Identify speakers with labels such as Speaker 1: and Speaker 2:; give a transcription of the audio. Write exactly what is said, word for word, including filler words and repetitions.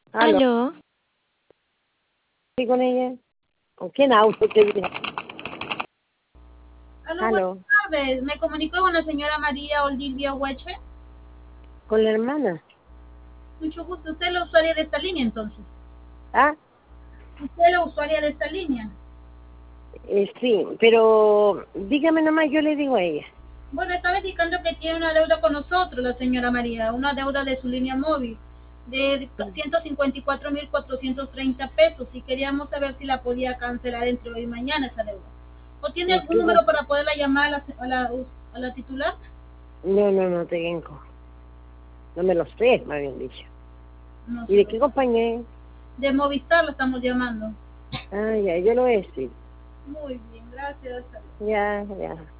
Speaker 1: ¿Aló?
Speaker 2: ¿Aló?
Speaker 1: ¿Sí con ella? ¿Con quién hablo? Usted dice.
Speaker 3: Aló, buenas
Speaker 1: ¿Aló?
Speaker 3: tardes. Me comunico con la señora María Olivia Hueche.
Speaker 1: ¿Con la hermana?
Speaker 3: Mucho gusto. Usted es la usuaria de esta línea, entonces.
Speaker 1: Ah,
Speaker 3: Usted es la usuaria de esta línea.
Speaker 1: eh, sí, pero dígame nomás, yo le digo a ella.
Speaker 3: Bueno, estaba indicando que tiene una deuda con nosotros, la señora María. Una deuda de su línea móvil de ciento cincuenta y cuatro mil cuatrocientos treinta pesos. Y queríamos saber si la podía cancelar entre hoy y mañana esa deuda. ¿O tiene
Speaker 1: ¿Y
Speaker 3: algún
Speaker 1: qué
Speaker 3: número
Speaker 1: cosa?
Speaker 3: para poderla llamar a la, a la, a la titular?
Speaker 1: No, no, no tengo. No me lo sé, me habían dicho.
Speaker 3: No
Speaker 1: ¿Y
Speaker 3: se
Speaker 1: de
Speaker 3: lo
Speaker 1: qué
Speaker 3: sabe.
Speaker 1: compañía es?
Speaker 3: De Movistar la estamos llamando.
Speaker 1: Ah, ya, yo lo voy a decir.
Speaker 3: Muy bien, gracias.
Speaker 1: Ya, ya.